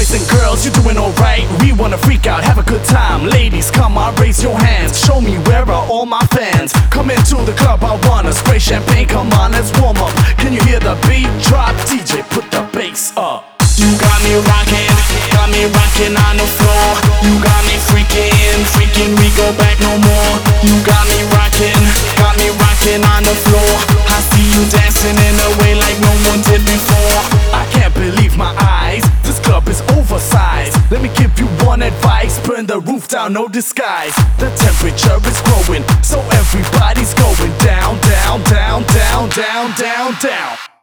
Boys and girls, you doing alright? We wanna freak out, have a good time. Ladies, come on, raise your hands. Show me where are all my fans. Come into the club, I wanna spray champagne. Come on, let's warm up. Can you hear the beat drop? DJ, put the bass up. You got me rocking on the floor. You got me freaking, we go back no more. You got me rocking on the floor. I see you dancing in a way like no one did before. I can't believe my eyes, this club is oversized. Let me give you one advice, burn the roof down, no disguise. The temperature is growing, so everybody's going down, down, down, down, down, down, down.